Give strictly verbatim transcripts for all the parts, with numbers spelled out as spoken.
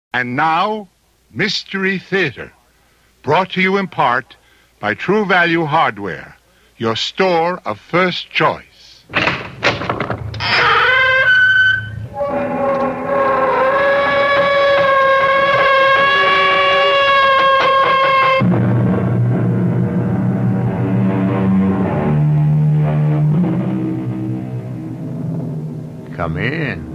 And now, Mystery Theater, brought to you in part by True Value Hardware, your store of first choice. Come in.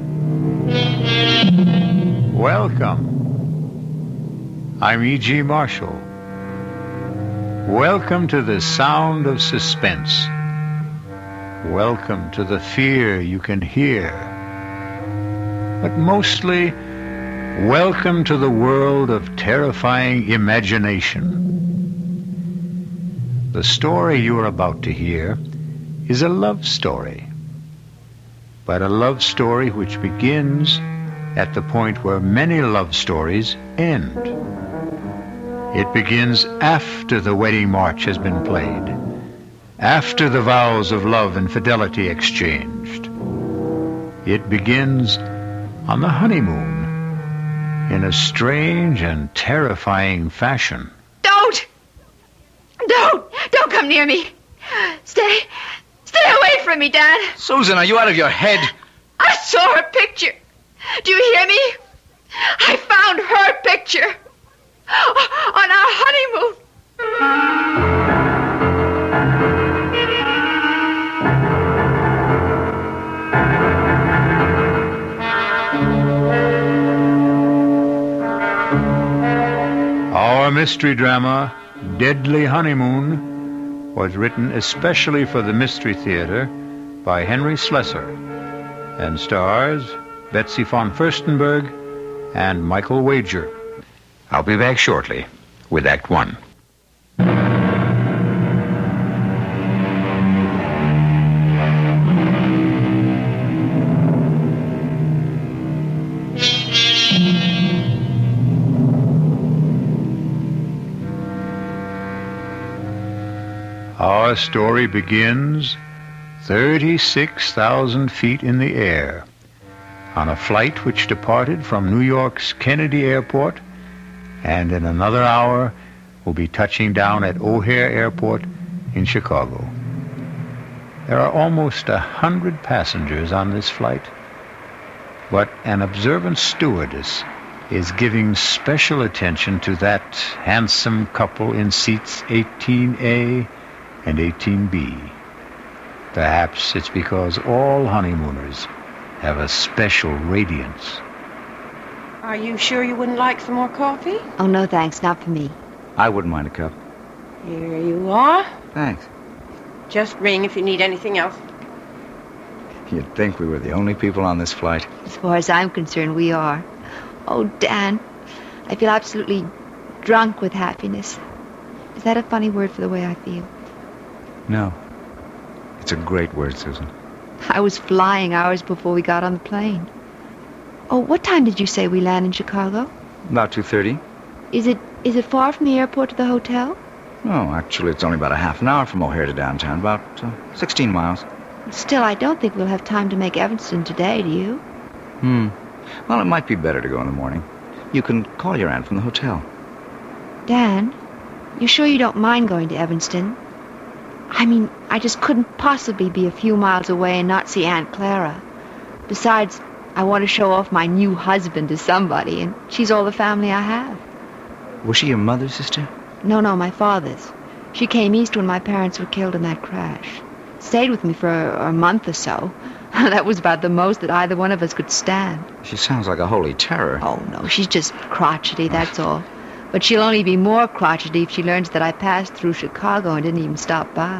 Welcome. I'm E G. Marshall. Welcome to the sound of suspense. Welcome to the fear you can hear. But mostly, welcome to the world of terrifying imagination. The story you are about to hear is a love story. But a love story which begins at the point where many love stories end. It begins after the wedding march has been played, after the vows of love and fidelity exchanged. It begins on the honeymoon in a strange and terrifying fashion. Don't! Don't! Don't come near me! Stay! Stay away from me, Dad! Susan, are you out of your head? I saw her picture. Do you hear me? I found her picture on our honeymoon. Our mystery drama, Deadly Honeymoon, was written especially for the Mystery Theater by Henry Slessor and stars Betsy von Furstenberg and Michael Wager. I'll be back shortly with Act One. Our story begins thirty-six thousand feet in the air on a flight which departed from New York's Kennedy Airport and in another hour will be touching down at O'Hare Airport in Chicago. There are almost a hundred passengers on this flight, but an observant stewardess is giving special attention to that handsome couple in seats eighteen A and eighteen B. Perhaps it's because all honeymooners have a special radiance. Are you sure you wouldn't like some more coffee? Oh, no, thanks. Not for me. I wouldn't mind a cup. Here you are. Thanks. Just ring if you need anything else. You'd think we were the only people on this flight. As far as I'm concerned, we are. Oh, Dan, I feel absolutely drunk with happiness. Is that a funny word for the way I feel? No. It's a great word, Susan. I was flying hours before we got on the plane. Oh, what time did you say we land in Chicago? About two thirty. Is it is it far from the airport to the hotel? No, actually, it's only about a half an hour from O'Hare to downtown. About uh, sixteen miles. Still, I don't think we'll have time to make Evanston today, do you? Hmm. Well, it might be better to go in the morning. You can call your aunt from the hotel. Dan, you sure you don't mind going to Evanston? I mean, I just couldn't possibly be a few miles away and not see Aunt Clara. Besides, I want to show off my new husband to somebody, and she's all the family I have. Was she your mother's sister? No, no, my father's. She came east when my parents were killed in that crash. Stayed with me for a, a month or so. That was about the most that either one of us could stand. She sounds like a holy terror. Oh, no, she's just crotchety, that's all. But she'll only be more crotchety if she learns that I passed through Chicago and didn't even stop by.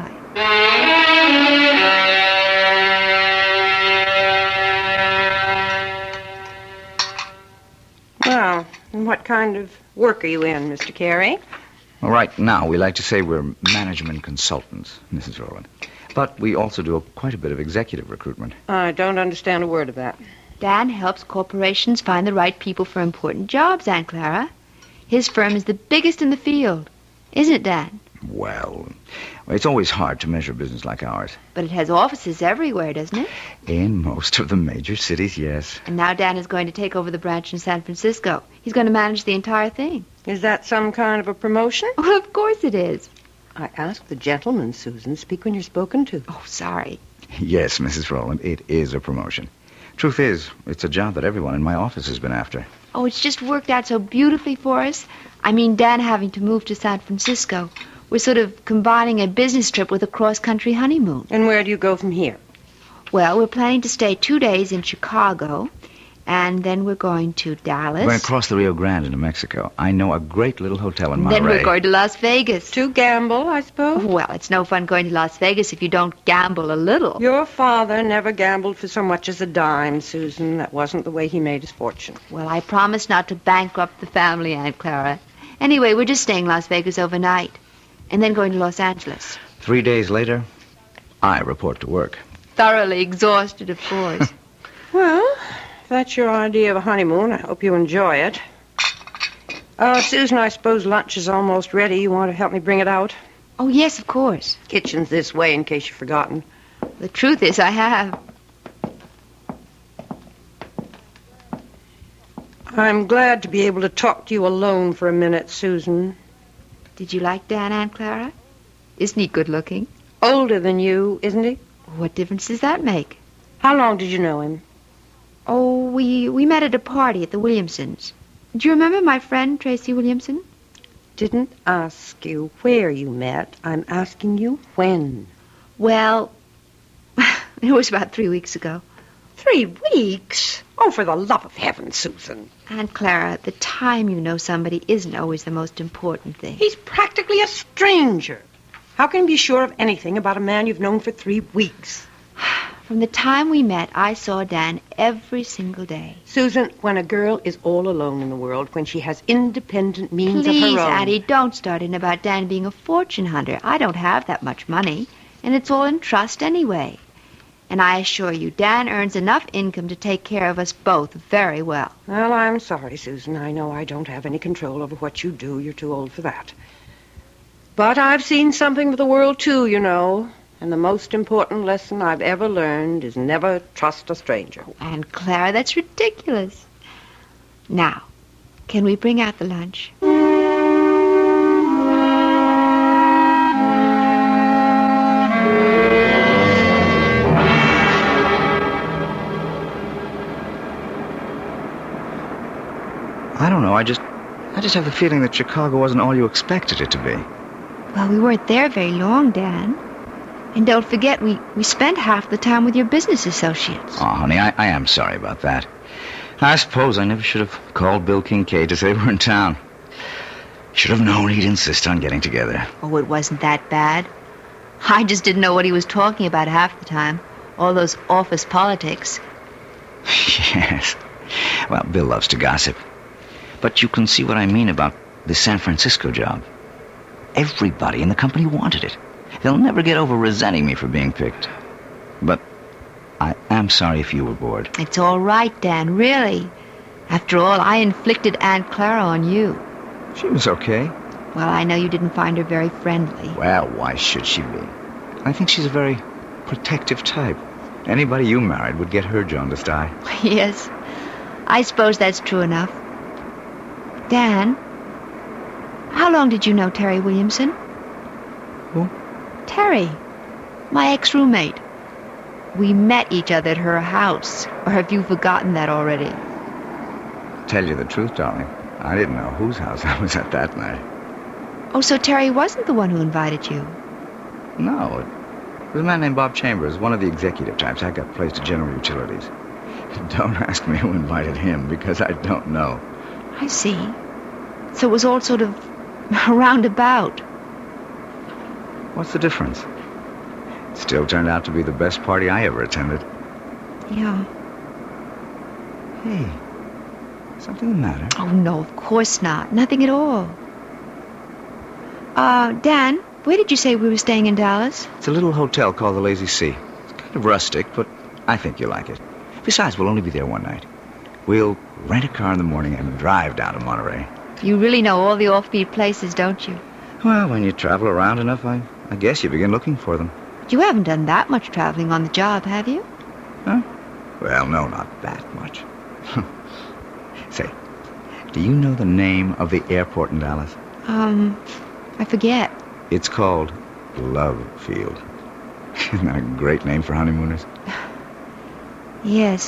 Well, and what kind of work are you in, Mister Carey? Well, right now, we like to say we're management consultants, Missus Rowland. But we also do a, quite a bit of executive recruitment. I don't understand a word of that. Dan helps corporations find the right people for important jobs, Aunt Clara. His firm is the biggest in the field. Isn't it, Dan? Well, it's always hard to measure business like ours. But it has offices everywhere, doesn't it? In most of the major cities, yes. And now Dan is going to take over the branch in San Francisco. He's going to manage the entire thing. Is that some kind of a promotion? Well, of course it is. I asked the gentleman, Susan. Speak when you're spoken to. Oh, sorry. Yes, Missus Rowland, it is a promotion. Truth is, it's a job that everyone in my office has been after. Oh, it's just worked out so beautifully for us. I mean, Dan having to move to San Francisco. We're sort of combining a business trip with a cross-country honeymoon. And where do you go from here? Well, we're planning to stay two days in Chicago, and then we're going to Dallas. We're going to cross the Rio Grande into Mexico. I know a great little hotel in And Monterey. then we're going to Las Vegas. To gamble, I suppose? Well, it's no fun going to Las Vegas if you don't gamble a little. Your father never gambled for so much as a dime, Susan. That wasn't the way he made his fortune. Well, I promised not to bankrupt the family, Aunt Clara. Anyway, we're just staying in Las Vegas overnight, and then going to Los Angeles. Three days later, I report to work. Thoroughly exhausted, of course. Well, if that's your idea of a honeymoon, I hope you enjoy it. Uh, Susan, I suppose lunch is almost ready. You want to help me bring it out? Oh, yes, of course. Kitchen's this way, in case you've forgotten. The truth is, I have. I'm glad to be able to talk to you alone for a minute, Susan. Did you like Dan, Aunt Clara? Isn't he good-looking? Older than you, isn't he? What difference does that make? How long did you know him? Oh, we, we met at a party at the Williamsons. Do you remember my friend, Tracy Williamson? Didn't ask you where you met. I'm asking you when. Well, it was about three weeks ago. Three weeks? Oh, for the love of heaven, Susan. Aunt Clara, the time you know somebody isn't always the most important thing. He's practically a stranger. How can you be sure of anything about a man you've known for three weeks? From the time we met, I saw Dan every single day. Susan, when a girl is all alone in the world, when she has independent means Please, of her own... Addie, don't start in about Dan being a fortune hunter. I don't have that much money, and it's all in trust anyway. And I assure you, Dan earns enough income to take care of us both very well. Well, I'm sorry, Susan. I know I don't have any control over what you do. You're too old for that. But I've seen something of the world, too, you know. And the most important lesson I've ever learned is never trust a stranger. Aunt Clara, that's ridiculous. Now, can we bring out the lunch? I don't know. I just, I just have the feeling that Chicago wasn't all you expected it to be. Well, we weren't there very long, Dan. And don't forget, we, we spent half the time with your business associates. Oh, honey, I, I am sorry about that. I suppose I never should have called Bill Kincaid to say we're in town. Should have known he'd insist on getting together. Oh, it wasn't that bad. I just didn't know what he was talking about half the time. All those office politics. Yes. Well, Bill loves to gossip. But you can see what I mean about the San Francisco job. Everybody in the company wanted it. They'll never get over resenting me for being picked. But I am sorry if you were bored. It's all right, Dan, really. After all, I inflicted Aunt Clara on you. She was okay. Well, I know you didn't find her very friendly. Well, why should she be? I think she's a very protective type. Anybody you married would get her jaundiced eye. Yes, I suppose that's true enough. Dan, how long did you know Terry Williamson? Who? Terry, my ex-roommate. We met each other at her house. Or have you forgotten that already? Tell you the truth, darling, I didn't know whose house I was at that night. Oh, so Terry wasn't the one who invited you? No, it was a man named Bob Chambers, one of the executive types. I got placed at General Utilities. Don't ask me who invited him, because I don't know. I see. So it was all sort of roundabout. What's the difference? It still turned out to be the best party I ever attended. Yeah. Hey, something the matter? Oh, no, of course not. Nothing at all. Uh, Dan, where did you say we were staying in Dallas? It's a little hotel called the Lazy Sea. It's kind of rustic, but I think you'll like it. Besides, we'll only be there one night. We'll rent a car in the morning and drive down to Monterey. You really know all the offbeat places, don't you? Well, when you travel around enough, I, I guess you begin looking for them. But you haven't done that much traveling on the job, have you? Huh? Well, no, not that much. Say, do you know the name of the airport in Dallas? Um, I forget. It's called Love Field. Isn't that a great name for honeymooners? Yes.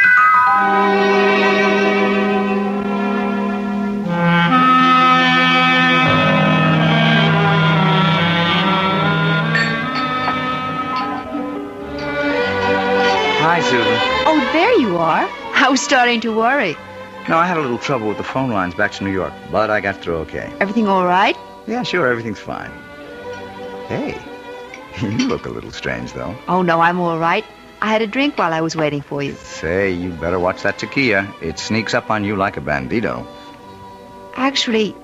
Hi, Susan. Oh, there you are. I was starting to worry. No, I had a little trouble with the phone lines back to New York, but I got through okay. Everything all right? Yeah, sure, everything's fine. Hey, you look a little strange, though. Oh, no, I'm all right. I had a drink while I was waiting for you. Say, you better watch that tequila. It sneaks up on you like a bandito. Actually,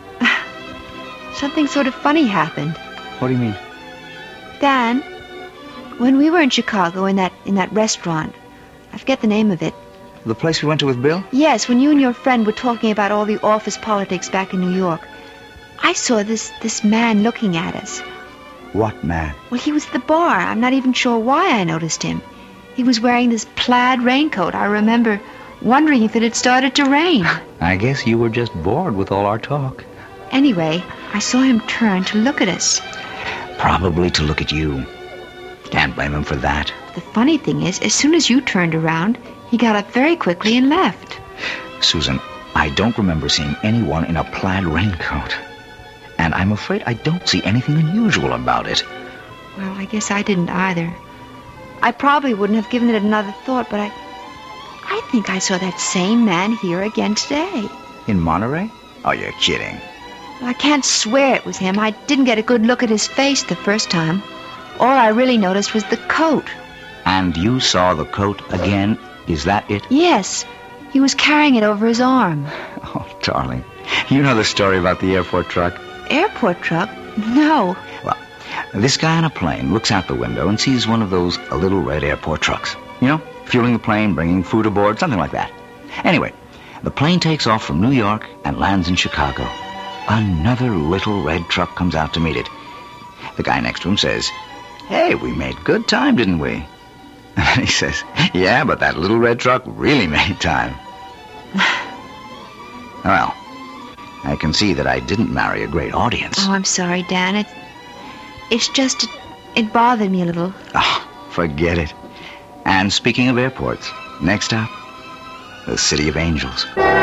something sort of funny happened. What do you mean? Dan, when we were in Chicago in that in that restaurant, I forget the name of it. The place we went to with Bill? Yes, when you and your friend were talking about all the office politics back in New York, I saw this this man looking at us. What man? Well, he was at the bar. I'm not even sure why I noticed him. He was wearing this plaid raincoat. I remember wondering if it had started to rain. I guess you were just bored with all our talk. Anyway, I saw him turn to look at us. Probably to look at you. Can't blame him for that. The funny thing is, as soon as you turned around, he got up very quickly and left. Susan, I don't remember seeing anyone in a plaid raincoat. And I'm afraid I don't see anything unusual about it. Well, I guess I didn't either. I probably wouldn't have given it another thought, but I... I think I saw that same man here again today. In Monterey? Oh, you're kidding. Well, I can't swear it was him. I didn't get a good look at his face the first time. All I really noticed was the coat. And you saw the coat again? Is that it? Yes. He was carrying it over his arm. Oh, darling. You know the story about the airport truck? Airport truck? No. Well, this guy on a plane looks out the window and sees one of those little red airport trucks. You know, fueling the plane, bringing food aboard, something like that. Anyway, the plane takes off from New York and lands in Chicago. Another little red truck comes out to meet it. The guy next to him says, "Hey, we made good time, didn't we?" And he says, "Yeah, but that little red truck really made time." Well, I can see that I didn't marry a great audience. Oh, I'm sorry, Dan. It, it's just, it, it bothered me a little. Oh, forget it. And speaking of airports, next up, the City of Angels.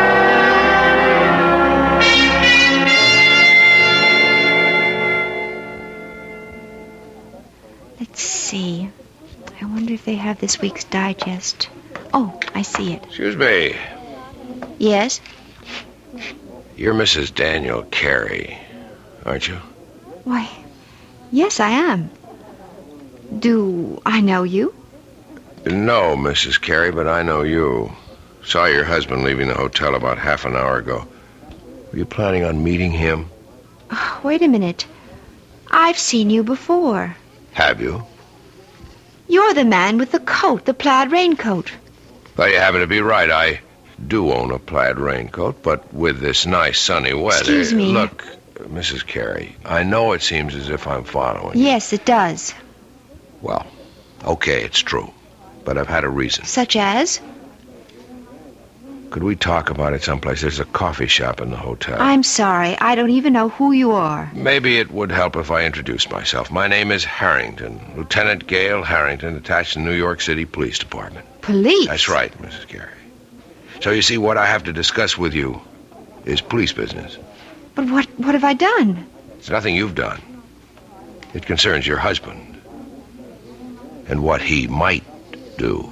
Let's see. I wonder if they have this week's digest. Oh, I see it. Excuse me. Yes? You're Missus Daniel Carey, aren't you? Why, yes, I am. Do I know you? No, Missus Carey, but I know you. Saw your husband leaving the hotel about half an hour ago. Were you planning on meeting him? Oh, wait a minute. I've seen you before. Have you? You're the man with the coat, the plaid raincoat. Well, you happen to be right. I do own a plaid raincoat, but with this nice sunny weather... Excuse me. Look, Missus Carey, I know it seems as if I'm following you. Yes, it does. Well, okay, it's true. But I've had a reason. Such as? Could we talk about it someplace? There's a coffee shop in the hotel. I'm sorry. I don't even know who you are. Maybe it would help if I introduced myself. My name is Harrington, Lieutenant Gale Harrington, attached to the New York City Police Department. Police? That's right, Missus Carey. So you see, what I have to discuss with you is police business. But what, what have I done? It's nothing you've done. It concerns your husband and what he might do.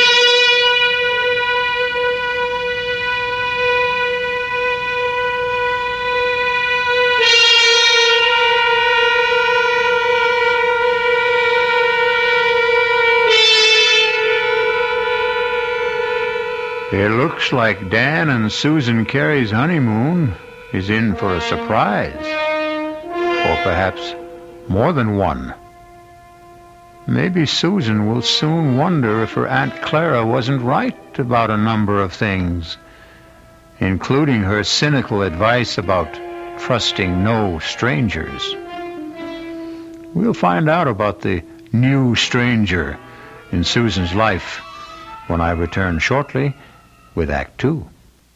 It looks like Dan and Susan Carey's honeymoon is in for a surprise. Or perhaps more than one. Maybe Susan will soon wonder if her Aunt Clara wasn't right about a number of things, including her cynical advice about trusting no strangers. We'll find out about the new stranger in Susan's life when I return shortly with Act Two.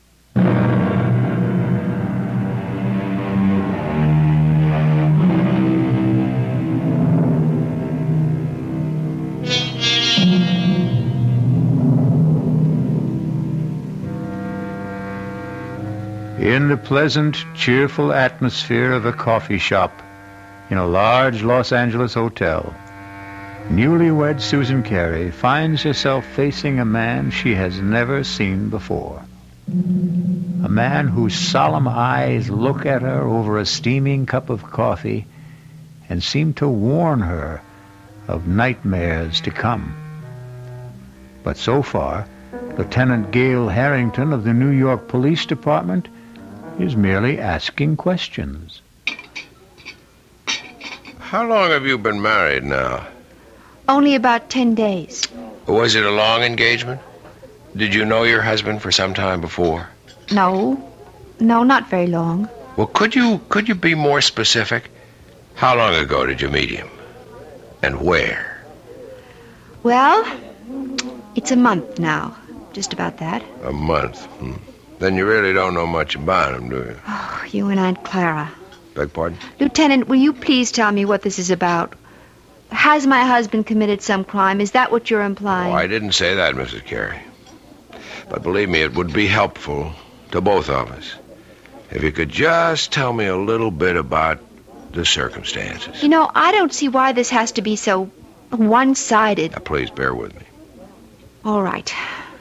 In the pleasant, cheerful atmosphere of a coffee shop in a large Los Angeles hotel, newlywed Susan Carey finds herself facing a man she has never seen before. A man whose solemn eyes look at her over a steaming cup of coffee and seem to warn her of nightmares to come. But so far, Lieutenant Gail Harrington of the New York Police Department is merely asking questions. How long have you been married now? Only about ten days. Was it a long engagement? Did you know your husband for some time before? No. No, not very long. Well, could you could you be more specific? How long ago did you meet him? And where? Well, it's a month now. Just about that. A month? Hmm. Then you really don't know much about him, do you? Oh, you and Aunt Clara. Beg pardon? Lieutenant, will you please tell me what this is about? Has my husband committed some crime? Is that what you're implying? Oh, I didn't say that, Missus Carey. But believe me, it would be helpful to both of us if you could just tell me a little bit about the circumstances. You know, I don't see why this has to be so one-sided. Now, please bear with me. All right.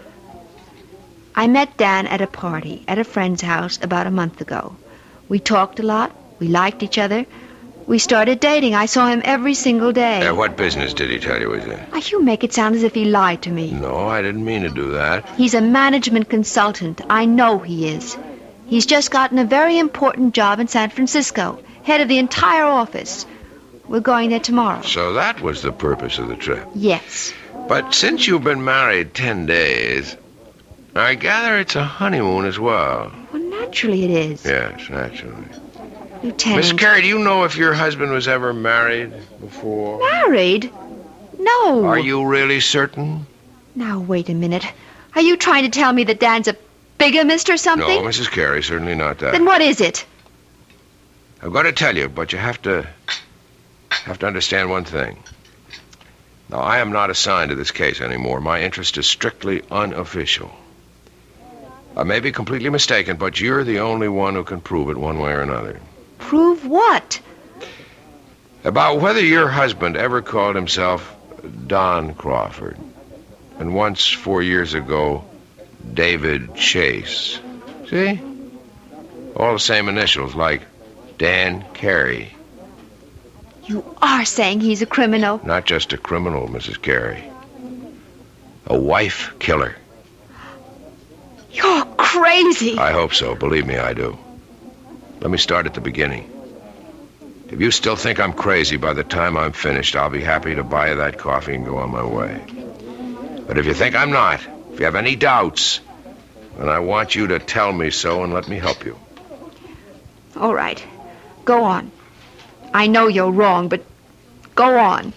I met Dan at a party at a friend's house about a month ago. We talked a lot. We liked each other. We started dating. I saw him every single day. Uh, what business did he tell you he's in? Why, you make it sound as if he lied to me. No, I didn't mean to do that. He's a management consultant. I know he is. He's just gotten a very important job in San Francisco, head of the entire office. We're going there tomorrow. So that was the purpose of the trip. Yes. But since you've been married ten days, I gather it's a honeymoon as well. Well, naturally it is. Yes, naturally. Lieutenant. Miss Carey, do you know if your husband was ever married before? Married? No. Are you really certain? Now, wait a minute. Are you trying to tell me that Dan's a bigamist or something? No, Missus Carey, certainly not that. Then what is it? I'm going to tell you, but you have to have to understand one thing. Now, I am not assigned to this case anymore. My interest is strictly unofficial. I may be completely mistaken, but you're the only one who can prove it one way or another. Prove what? About whether your husband ever called himself Don Crawford, and once, four years ago, David Chase. See? All the same initials, like Dan Carey. You are saying he's a criminal? Not just a criminal, Missus Carey. A wife killer. You're crazy. I hope so. Believe me, I do. Let me start at the beginning. If you still think I'm crazy by the time I'm finished, I'll be happy to buy you that coffee and go on my way. But if you think I'm not, if you have any doubts, then I want you to tell me so and let me help you. All right. Go on. I know you're wrong, but go on.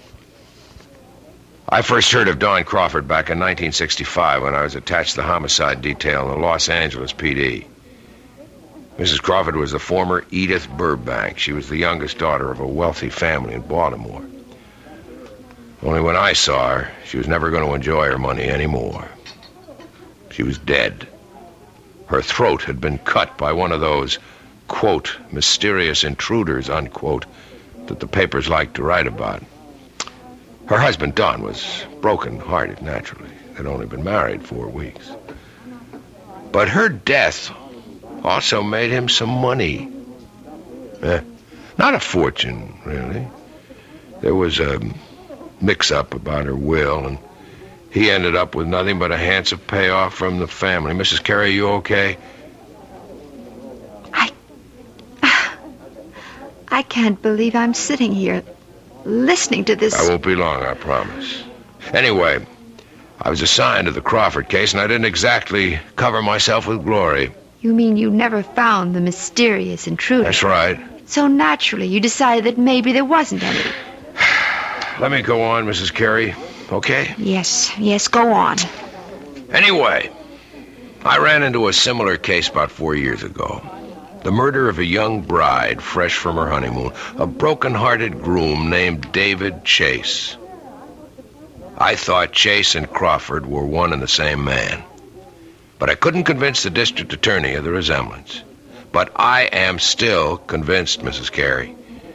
I first heard of Don Crawford back in nineteen sixty-five when I was attached to the homicide detail in the Los Angeles P D. Missus Crawford was the former Edith Burbank. She was the youngest daughter of a wealthy family in Baltimore. Only when I saw her, she was never going to enjoy her money anymore. She was dead. Her throat had been cut by one of those, quote, mysterious intruders, unquote, that the papers like to write about. Her husband, Don, was broken-hearted, naturally. They'd only been married four weeks. But her death also made him some money. Eh, not a fortune, really. There was a mix-up about her will, and he ended up with nothing but a handsome payoff from the family. Missus Carey, you okay? I... I can't believe I'm sitting here listening to this. I won't be long, I promise. Anyway, I was assigned to the Crawford case, and I didn't exactly cover myself with glory. You mean you never found the mysterious intruder? That's right. So naturally, you decided that maybe there wasn't any. Let me go on, Missus Carey, okay? Yes, yes, go on. Anyway, I ran into a similar case about four years ago. The murder of a young bride fresh from her honeymoon, a broken-hearted groom named David Chase. I thought Chase and Crawford were one and the same man. But I couldn't convince the district attorney of the resemblance. But I am still convinced, Missus Carey.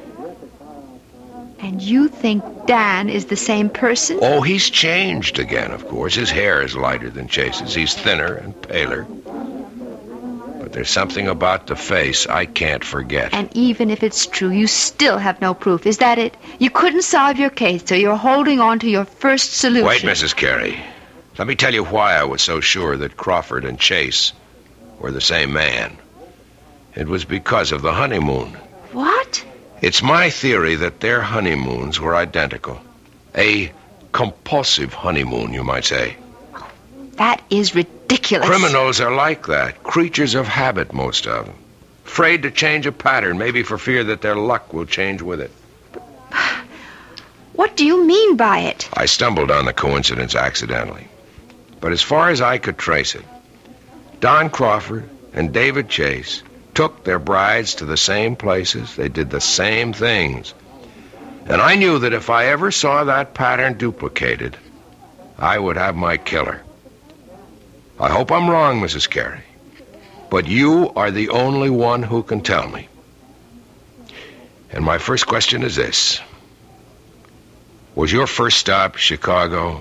And you think Dan is the same person? Oh, he's changed again, of course. His hair is lighter than Chase's. He's thinner and paler. But there's something about the face I can't forget. And even if it's true, you still have no proof. Is that it? You couldn't solve your case, so you're holding on to your first solution. Wait, Missus Carey. Let me tell you why I was so sure that Crawford and Chase were the same man. It was because of the honeymoon. What? It's my theory that their honeymoons were identical. A compulsive honeymoon, you might say. That is ridiculous. Criminals are like that. Creatures of habit, most of them. Afraid to change a pattern, maybe for fear that their luck will change with it. What do you mean by it? I stumbled on the coincidence accidentally. But as far as I could trace it, Don Crawford and David Chase took their brides to the same places. They did the same things. And I knew that if I ever saw that pattern duplicated, I would have my killer. I hope I'm wrong, Missus Carey, but you are the only one who can tell me. And my first question is this. Was your first stop Chicago?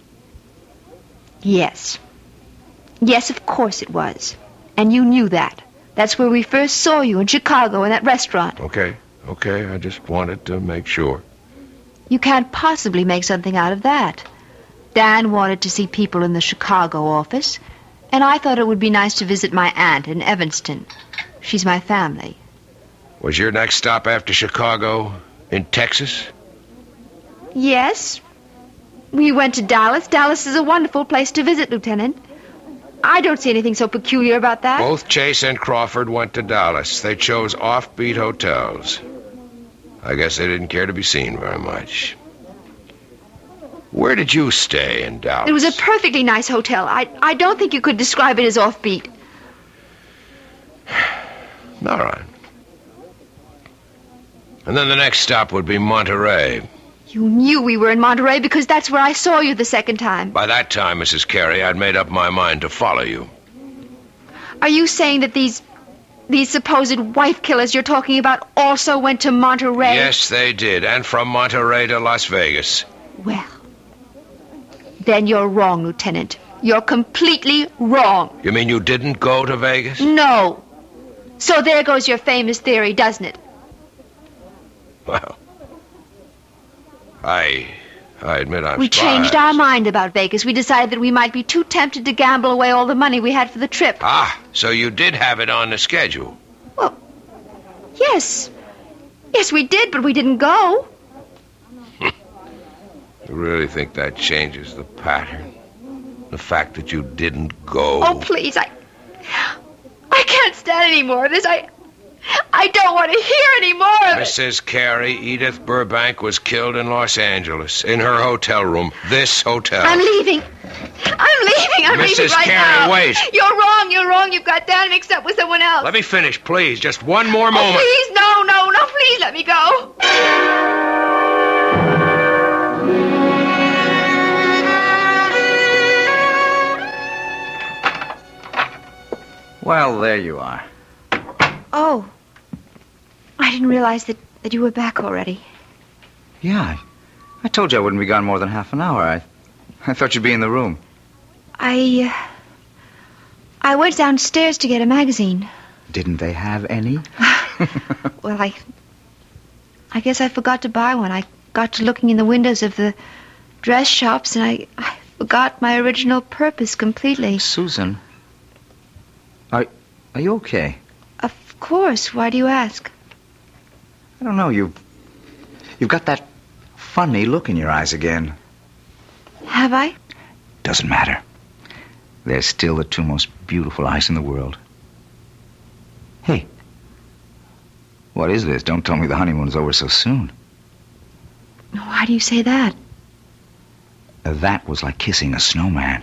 Yes. Yes, of course it was. And you knew that. That's where we first saw you, in Chicago, in that restaurant. Okay, okay, I just wanted to make sure. You can't possibly make something out of that. Dan wanted to see people in the Chicago office, and I thought it would be nice to visit my aunt in Evanston. She's my family. Was your next stop after Chicago in Texas? Yes. We went to Dallas. Dallas is a wonderful place to visit, Lieutenant. I don't see anything so peculiar about that. Both Chase and Crawford went to Dallas. They chose offbeat hotels. I guess they didn't care to be seen very much. Where did you stay in Dallas? It was a perfectly nice hotel. I, I don't think you could describe it as offbeat. All right. And then the next stop would be Monterey. You knew we were in Monterey because that's where I saw you the second time. By that time, Missus Carey, I'd made up my mind to follow you. Are you saying that these... these supposed wife killers you're talking about also went to Monterey? Yes, they did. And from Monterey to Las Vegas. Well, then you're wrong, Lieutenant. You're completely wrong. You mean you didn't go to Vegas? No. So there goes your famous theory, doesn't it? Well, I... I admit I'm We surprised. changed our mind about Vegas. We decided that we might be too tempted to gamble away all the money we had for the trip. Ah, so you did have it on the schedule. Well, yes. Yes, we did, but we didn't go. You really think that changes the pattern? The fact that you didn't go? Oh, please, I... I can't stand any more of this. I... I don't want to hear any more of it. Missus Carey, Edith Burbank was killed in Los Angeles, in her hotel room. This hotel. I'm leaving. I'm leaving. I'm Missus leaving right Carey, now. wait. You're wrong. You're wrong. You've got Dan mixed up with someone else. Let me finish, please. Just one more Oh, moment. please, no, no, no. Please let me go. Well, there you are. Oh. I didn't realize that, that you were back already. Yeah, I, I told you I wouldn't be gone more than half an hour. I, I thought you'd be in the room. I, uh, I went downstairs to get a magazine. Didn't they have any? Well, I... I guess I forgot to buy one. I got to looking in the windows of the dress shops, and I, I forgot my original purpose completely. Susan, are, are you okay? Of course. Why do you ask? I don't know. You've, you've got that funny look in your eyes again. Have I? Doesn't matter. They're still the two most beautiful eyes in the world. Hey, what is this? Don't tell me the honeymoon's over so soon. Why do you say that? That was like kissing a snowman.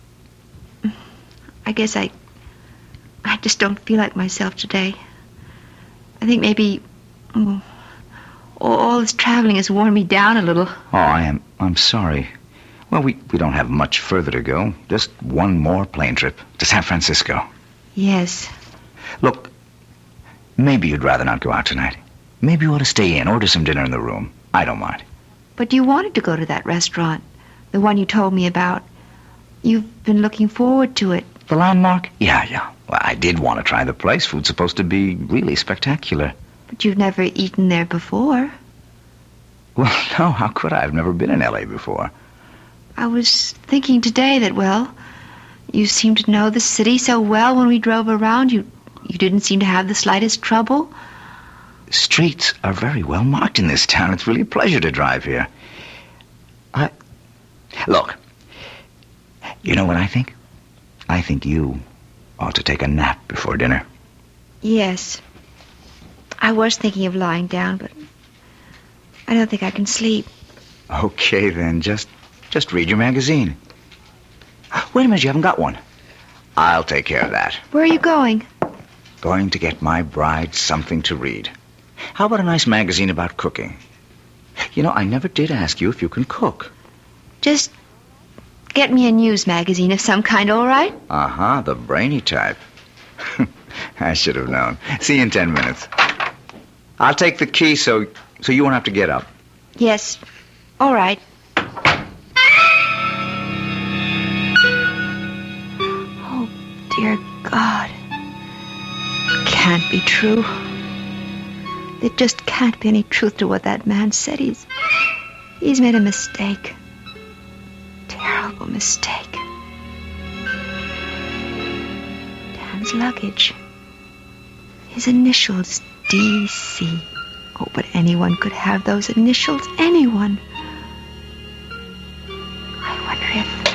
I guess I... I just don't feel like myself today. I think maybe... Oh, all this traveling has worn me down a little. Oh, I am... I'm sorry. Well, we, we don't have much further to go. Just one more plane trip to San Francisco. Yes. Look, maybe you'd rather not go out tonight. Maybe you ought to stay in, order some dinner in the room. I don't mind. But you wanted to go to that restaurant, the one you told me about. You've been looking forward to it. The Landmark? Yeah, yeah. Well, I did want to try the place. Food's supposed to be really spectacular. But you've never eaten there before. Well, no, how could I? I've never been in L A before. I was thinking today that, well, you seemed to know the city so well when we drove around. You, you didn't seem to have the slightest trouble. Streets are very well marked in this town. It's really a pleasure to drive here. I... Look, you know what I think? I think you ought to take a nap before dinner. Yes. I was thinking of lying down, but I don't think I can sleep. Okay, then. Just just read your magazine. Wait a minute, you haven't got one. I'll take care of that. Where are you going? Going to get my bride something to read. How about a nice magazine about cooking? You know, I never did ask you if you can cook. Just get me a news magazine of some kind, all right? Uh-huh, the brainy type. I should have known. See you in ten minutes. I'll take the key so so you won't have to get up. Yes, all right. Oh, dear God. It can't be true. There just can't be any truth to what that man said. He's, he's made a mistake. Terrible mistake. Dan's luggage. His initials, D C. Oh, but anyone could have those initials. Anyone. I wonder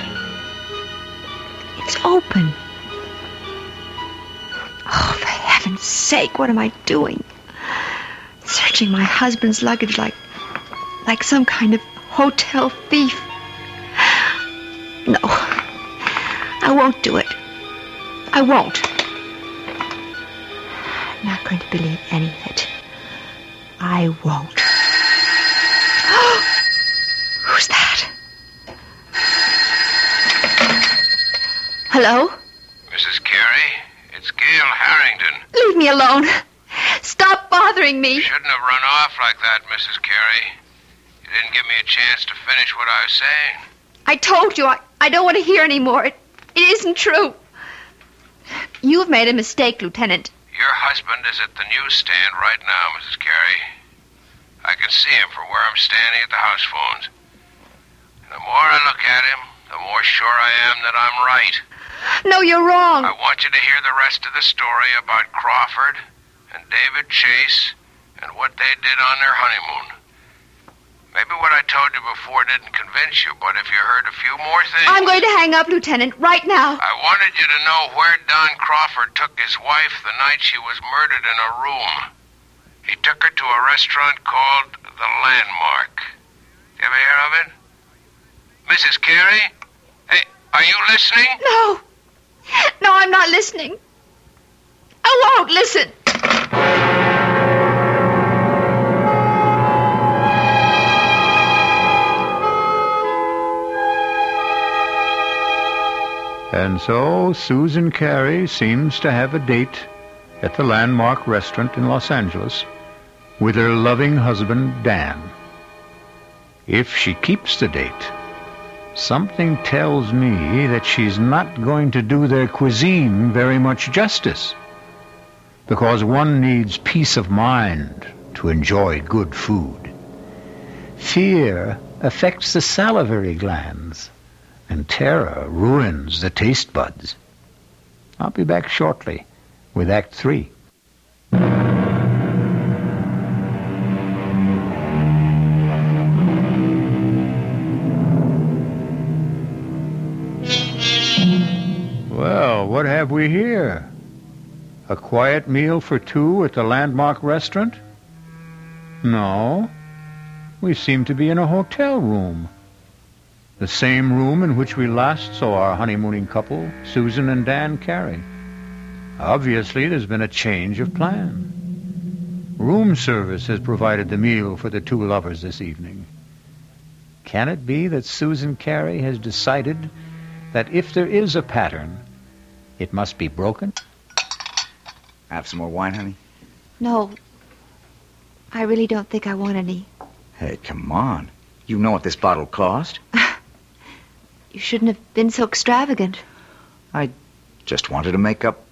if... It's open. Oh, for heaven's sake, what am I doing? Searching my husband's luggage like... like some kind of hotel thief. No. I won't do it. I won't. I'm not going to believe any of it. I won't. Who's that? Hello? Missus Carey, it's Gail Harrington. Leave me alone. Stop bothering me. You shouldn't have run off like that, Missus Carey. You didn't give me a chance to finish what I was saying. I told you I, I don't want to hear any more. It, it isn't true. You've made a mistake, Lieutenant. Your husband is at the newsstand right now, Missus Carey. I can see him from where I'm standing at the house phones. And the more I look at him, the more sure I am that I'm right. No, you're wrong. I want you to hear the rest of the story about Crawford and David Chase and what they did on their honeymoon. Maybe what I told you before didn't convince you, but if you heard a few more things... I'm going to hang up, Lieutenant, right now. I wanted you to know where Don Crawford took his wife the night she was murdered in a room. He took her to a restaurant called The Landmark. You ever hear of it? Missus Carey? Hey, are you listening? No. No, I'm not listening. I won't listen. And so Susan Carey seems to have a date at the Landmark restaurant in Los Angeles with her loving husband, Dan. If she keeps the date, something tells me that she's not going to do their cuisine very much justice, because one needs peace of mind to enjoy good food. Fear affects the salivary glands, and terror ruins the taste buds. I'll be back shortly with Act Three. Well, what have we here? A quiet meal for two at the Landmark restaurant? No. We seem to be in a hotel room. The same room in which we last saw our honeymooning couple, Susan and Dan Carey. Obviously, there's been a change of plan. Room service has provided the meal for the two lovers this evening. Can it be that Susan Carey has decided that if there is a pattern, it must be broken? Have some more wine, honey? No. I really don't think I want any. Hey, come on. You know what this bottle cost? You shouldn't have been so extravagant. I just wanted to make up...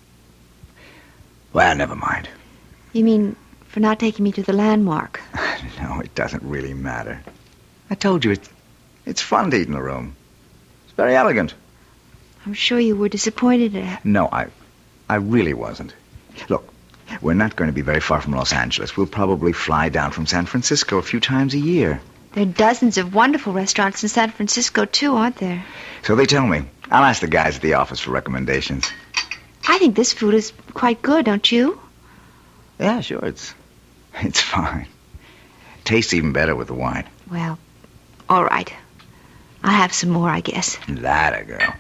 Well, never mind. You mean for not taking me to the Landmark? No, it doesn't really matter. I told you, it's, it's fun to eat in the room. It's very elegant. I'm sure you were disappointed at... No, I, I really wasn't. Look, we're not going to be very far from Los Angeles. We'll probably fly down from San Francisco a few times a year. There are dozens of wonderful restaurants in San Francisco, too, aren't there? So they tell me. I'll ask the guys at the office for recommendations. I think this food is quite good, don't you? Yeah, sure, it's, it's fine. Tastes even better with the wine. Well, all right. I'll have some more, I guess. That a girl.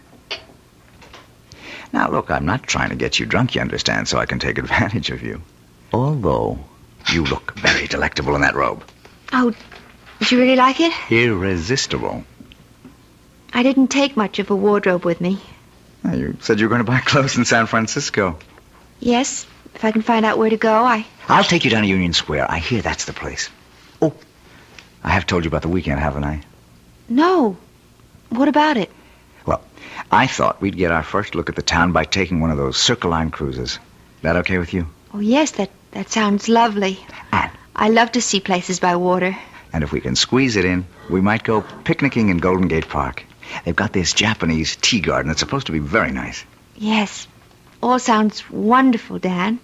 Now, look, I'm not trying to get you drunk, you understand, so I can take advantage of you. Although, you look very delectable in that robe. Oh, did you really like it? Irresistible. I didn't take much of a wardrobe with me. Well, you said you were going to buy clothes in San Francisco. Yes, if I can find out where to go, I... I'll take you down to Union Square. I hear that's the place. Oh, I have told you about the weekend, haven't I? No. What about it? Well, I thought we'd get our first look at the town by taking one of those Circle Line cruises. That okay with you? Oh, yes, that, that sounds lovely. And, I love to see places by water. and if we can squeeze it in, we might go picnicking in Golden Gate Park. They've got this Japanese tea garden that's supposed to be very nice. Yes. All sounds wonderful, Dan.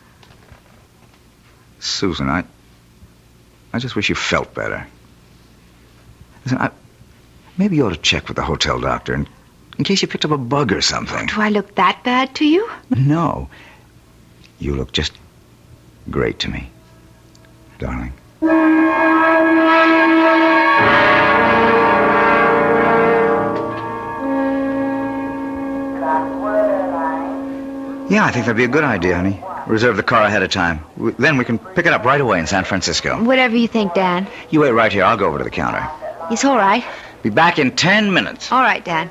Susan, I... I just wish you felt better. Listen, I... Maybe you ought to check with the hotel doctor in, in case you picked up a bug or something. Do I look that bad to you? No. You look just great to me, darling. Yeah, I think that'd be a good idea, honey. Reserve the car ahead of time. W- Then we can pick it up right away in San Francisco. Whatever you think, Dan. You wait right here. I'll go over to the counter. It's all right. Be back in ten minutes. All right, Dan.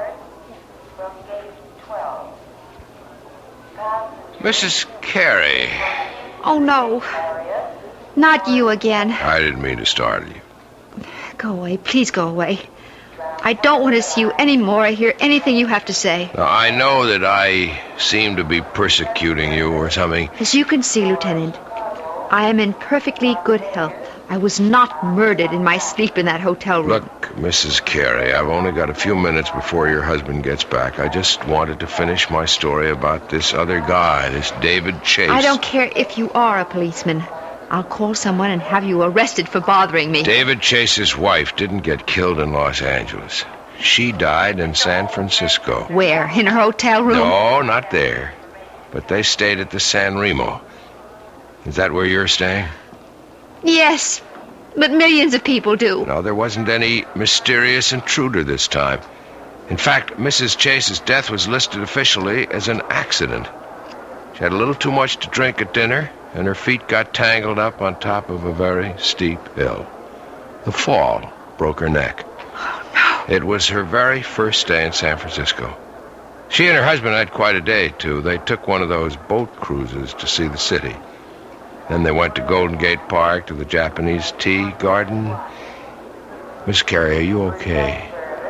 Missus Carey. Oh, no. Not you again. I didn't mean to startle you. Go away. Please go away. I don't want to see you anymore or hear anything you have to say. Now, I know that I seem to be persecuting you or something. As you can see, Lieutenant, I am in perfectly good health. I was not murdered in my sleep in that hotel room. Look, Missus Carey, I've only got a few minutes before your husband gets back. I just wanted to finish my story about this other guy, this David Chase. I don't care if you are a policeman. I'll call someone and have you arrested for bothering me. David Chase's wife didn't get killed in Los Angeles. She died in San Francisco. Where? In her hotel room? No, not there. But they stayed at the San Remo. Is that where you're staying? Yes, but millions of people do. No, there wasn't any mysterious intruder this time. In fact, Missus Chase's death was listed officially as an accident. She had a little too much to drink at dinner, and her feet got tangled up on top of a very steep hill. The fall broke her neck. Oh, no. It was her very first day in San Francisco. She and her husband had quite a day, too. They took one of those boat cruises to see the city. Then they went to Golden Gate Park, to the Japanese tea garden. Miss Carey, are you okay?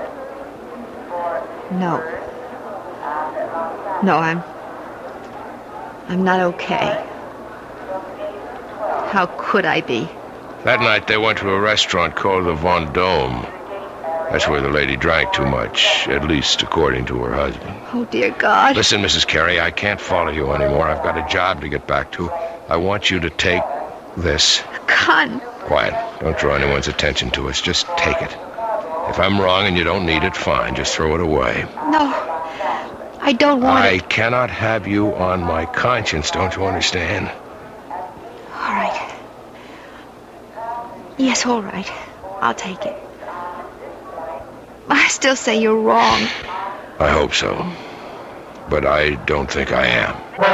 No. No, I'm... I'm not okay. How could I be? That night they went to a restaurant called the Vendome. That's where the lady drank too much, at least according to her husband. Oh, dear God. Listen, Missus Carey, I can't follow you anymore. I've got a job to get back to. I want you to take this. A gun. Quiet. Don't draw anyone's attention to us. Just take it. If I'm wrong and you don't need it, fine. Just throw it away. No. I don't want I it. cannot have you on my conscience, don't you understand? All right. Yes, all right. I'll take it. I still say you're wrong. I hope so. But I don't think I am.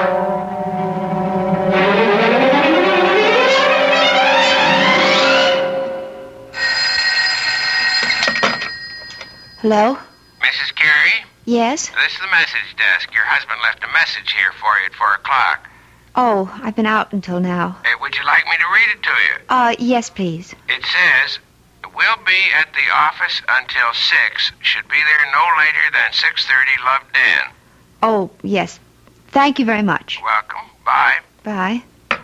Hello? Missus Carey? Yes? This is the message desk. Your husband left a message here for you at four o'clock. Oh, I've been out until now. Hey, would you like me to read it to you? Uh, yes, please. It says, we'll be at the office until six. Should be there no later than six thirty. Love, Dan. Oh, yes. Thank you very much. Welcome. Bye. Bye.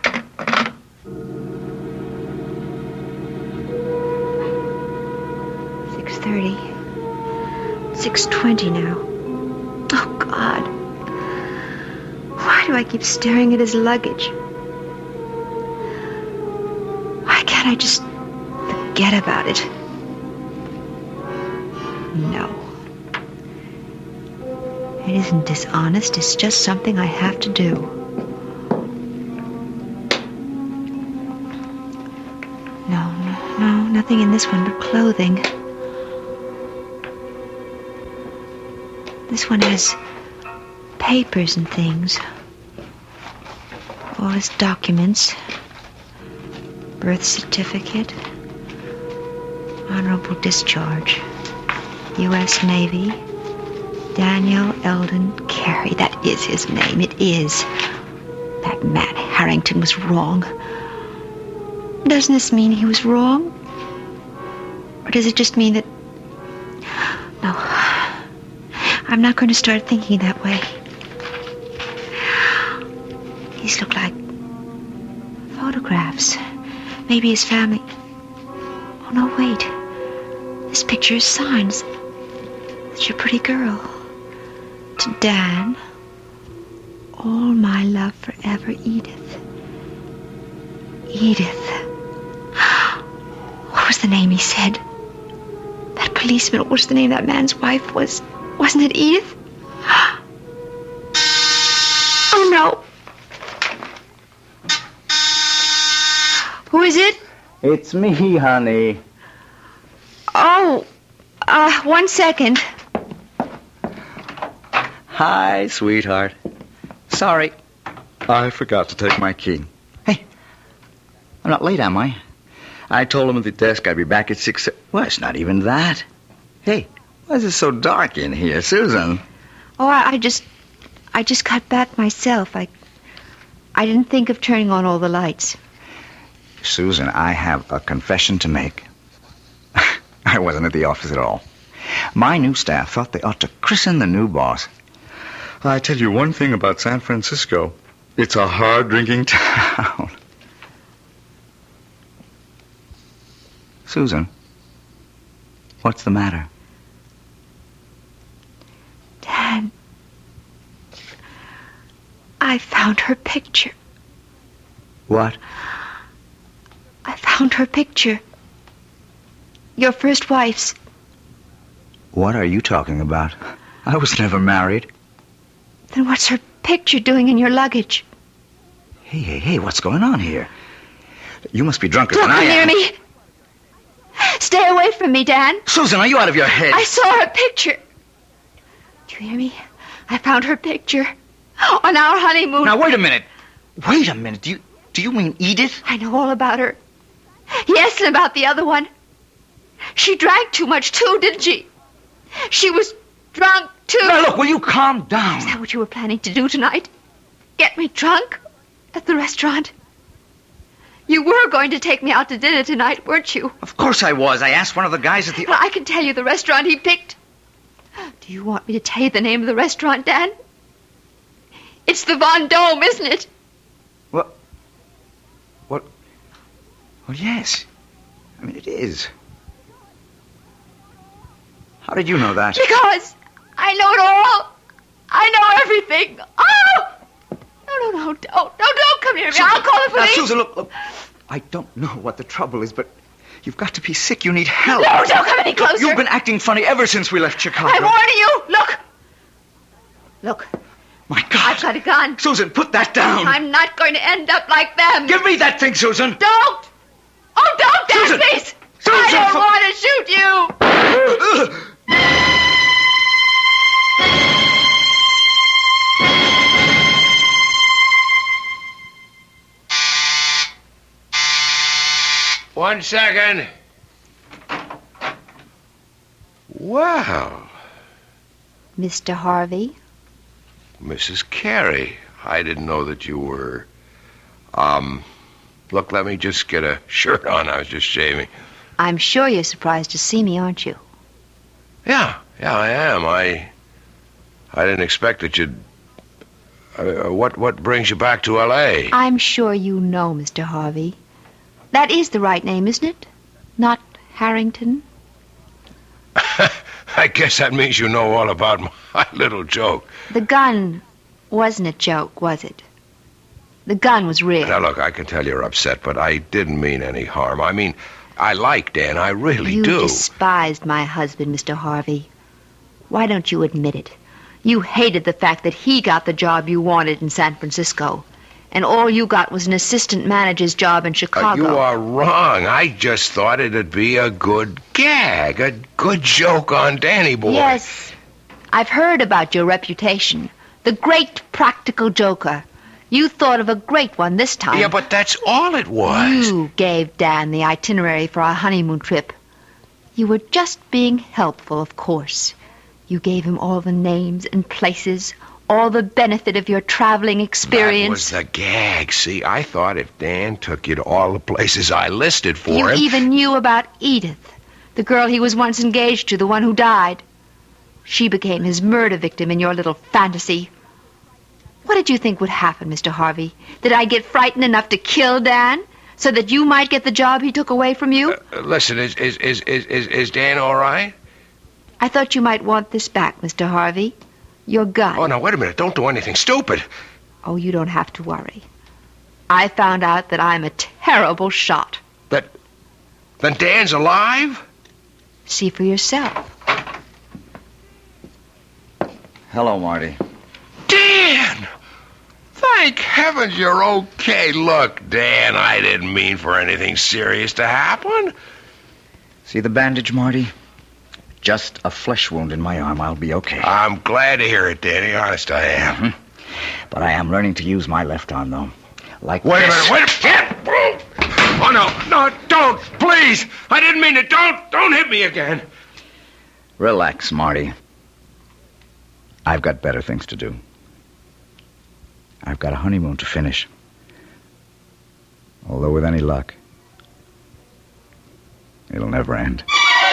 six thirty. six twenty now. Oh, God. Why do I keep staring at his luggage? Why can't I just forget about it? No. It isn't dishonest. It's just something I have to do. No, no, no, nothing in this one but clothing. This one has papers and things. All his documents. Birth certificate. Honorable discharge. U S Navy. Daniel Eldon Carey. That is his name. It is. That Matt Harrington was wrong. Doesn't this mean he was wrong? Or does it just mean that... No. I'm not going to start thinking that way. These look like photographs. Maybe his family. Oh, no, wait. This picture is signs. It's your pretty girl. To Dan. All my love forever, Edith. Edith. What was the name he said? That policeman, what was the name that man's wife was? Wasn't it Edith? Oh, no. Who is it? It's me, honey. Oh, uh, one second. Hi, sweetheart. Sorry, I forgot to take my key. Hey, I'm not late, am I? I told him at the desk I'd be back at six... Well, it's not even that. Hey, why is it so dark in here, Susan? Oh, I, I just... I just got back myself. I... I didn't think of turning on all the lights. Susan, I have a confession to make. I wasn't at the office at all. My new staff thought they ought to christen the new boss. I tell you one thing about San Francisco. It's a hard-drinking town. Susan, what's the matter? Dad, I found her picture. What? I found her picture. Your first wife's. What are you talking about? I was never married. Then what's her picture doing in your luggage? Hey, hey, hey, what's going on here? You must be drunker Don't than I come am. near me. Stay away from me, Dan. Susan, are you out of your head? I saw her picture. Do you hear me? I found her picture on our honeymoon. Now, wait a minute. Wait a minute. Do you, do you mean Edith? I know all about her. Yes, and about the other one. She drank too much, too, didn't she? She was drunk, too. Now, look, will you calm down? Is that what you were planning to do tonight? Get me drunk at the restaurant? You were going to take me out to dinner tonight, weren't you? Of course I was. I asked one of the guys at the... Well, I can tell you the restaurant he picked. Do you want me to tell you the name of the restaurant, Dan? It's the Vendome, isn't it? What? What? Well, yes. I mean, it is. How did you know that? Because I know it all. I know everything. Oh! No, no, no, don't. No, don't come near me. Susan, I'll call the police. Now, Susan, look, look. I don't know what the trouble is, but you've got to be sick. You need help. No, don't come any closer. You've been acting funny ever since we left Chicago. I'm warning you. Look. Look, My God. I've got a gun. Susan, put that down. I'm not going to end up like them. Give me that thing, Susan. Don't! Oh, don't, Dan, Susan! please! Susan, I don't for- want to shoot you! One second. Wow. Mister Harvey? Missus Carey, I didn't know that you were... Um, look, let me just get a shirt on. I was just shaving. I'm sure you're surprised to see me, aren't you? Yeah, yeah, I am. I... I didn't expect that you'd... Uh, what, what brings you back to L A? I'm sure you know, Mister Harvey. That is the right name, isn't it? Not Harrington? I guess that means you know all about my little joke. The gun wasn't a joke, was it? The gun was real. Now, look, I can tell you're upset, but I didn't mean any harm. I mean, I like Dan, I really you do. You despised my husband, Mister Harvey. Why don't you admit it? You hated the fact that he got the job you wanted in San Francisco. And all you got was an assistant manager's job in Chicago. Uh, you are wrong. I just thought it'd be a good gag, a good joke on Danny boy. Yes, I've heard about your reputation. The great practical joker. You thought of a great one this time. Yeah, but that's all it was. You gave Dan the itinerary for our honeymoon trip. You were just being helpful, of course. You gave him all the names and places, all the benefit of your traveling experience. That was the gag. See, I thought if Dan took you to all the places I listed for you him... You even knew about Edith, the girl he was once engaged to, the one who died. She became his murder victim in your little fantasy. What did you think would happen, Mister Harvey? Did I get frightened enough to kill Dan so that you might get the job he took away from you? Uh, listen, is, is, is, is, is Dan all right? I thought you might want this back, Mister Harvey. Your gun. Oh, now, wait a minute. Don't do anything stupid. Oh, you don't have to worry. I found out that I'm a terrible shot. That... Then Dan's alive? See for yourself. Hello, Marty. Dan! Thank heavens you're okay. Look, Dan, I didn't mean for anything serious to happen. See the bandage, Marty? Just a flesh wound in my arm. I'll be okay. I'm glad to hear it, Danny. Honest, I am. Mm-hmm. But I am learning to use my left arm, though. Like Wait this. a minute, wait a minute. Oh, no, no, don't, please. I didn't mean it. Don't, don't hit me again. Relax, Marty. I've got better things to do. I've got a honeymoon to finish. Although with any luck, it'll never end.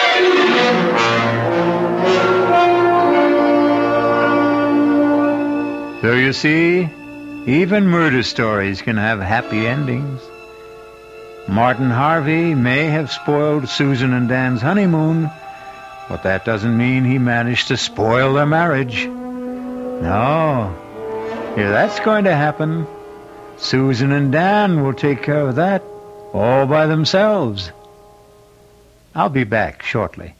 So you see, even murder stories can have happy endings. Martin Harvey may have spoiled Susan and Dan's honeymoon, but that doesn't mean he managed to spoil their marriage. No. If that's going to happen, Susan and Dan will take care of that all by themselves. I'll be back shortly.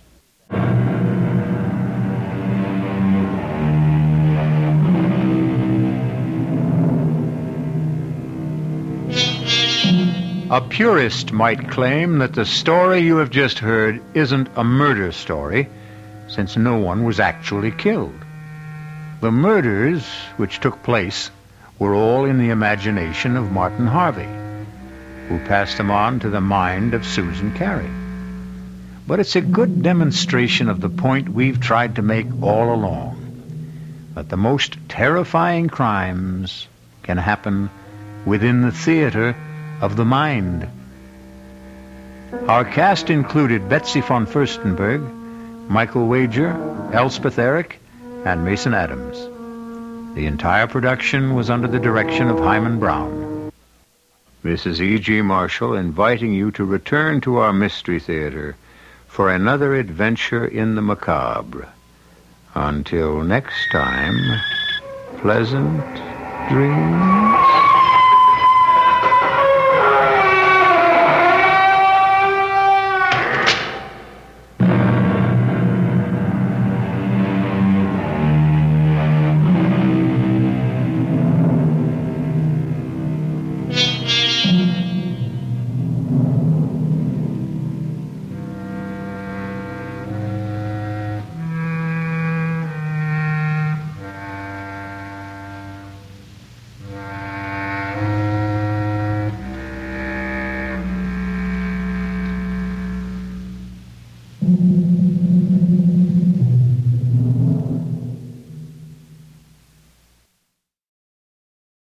A purist might claim that the story you have just heard isn't a murder story, since no one was actually killed. The murders which took place were all in the imagination of Martin Harvey, who passed them on to the mind of Susan Carey. But it's a good demonstration of the point we've tried to make all along, that the most terrifying crimes can happen within the theater of the mind. Our cast included Betsy von Furstenberg, Michael Wager, Elspeth Eric, and Mason Adams. The entire production was under the direction of Hyman Brown. This is E G. Marshall inviting you to return to our Mystery Theater for another adventure in the macabre. Until next time, pleasant dreams.